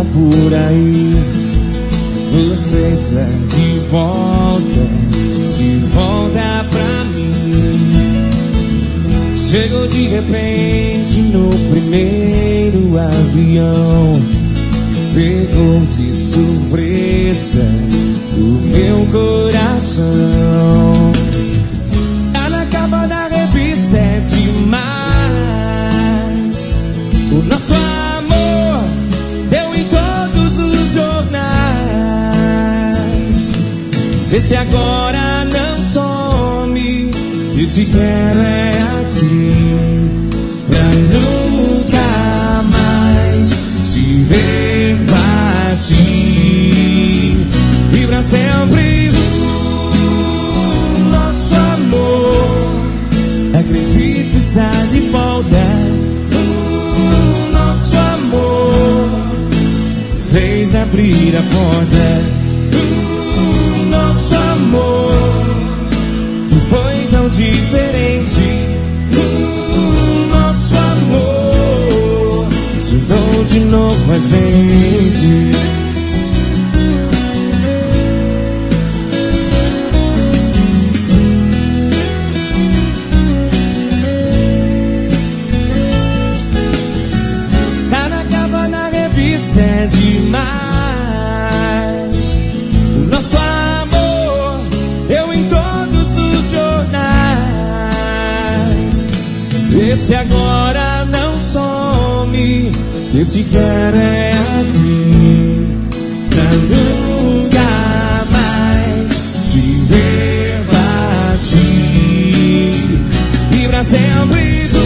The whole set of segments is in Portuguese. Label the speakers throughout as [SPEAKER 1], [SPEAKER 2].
[SPEAKER 1] tá por aí. Você está de volta pra mim. Chegou de repente no primeiro avião, pegou de surpresa o meu coração. Tá na capa da revista, é demais. O nosso amor deu em todos os jornais. Vê se agora não some, eu te quero é aqui, pra nunca mais te ver partir. E pra sempre o nosso amor, acredite, está de volta. O nosso amor fez abrir a porta. O nosso amor foi tão diferente. O nosso amor juntou de novo a gente. Tá na capa na revista, é demais. O nosso amor deu em todos os jornais. Esse agora não some, esse quero é aqui, pra nunca mais te ver partir. E pra sempre do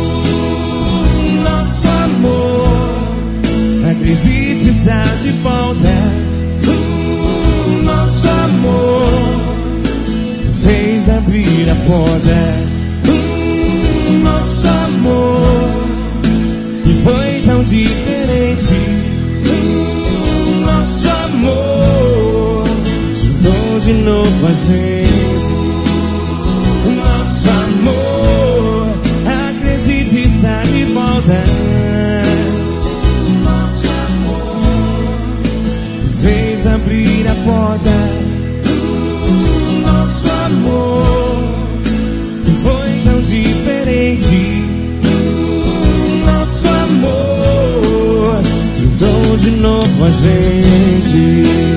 [SPEAKER 1] nosso amor, acredite, está de volta. O nosso amor fez abrir a porta. O nosso amor foi tão diferente. O nosso amor juntou de novo a gente. O nosso amor, acredite, está de volta. O nosso amor fez abrir a porta. O nosso amor foi tão diferente. O nosso amor juntou de novo a gente.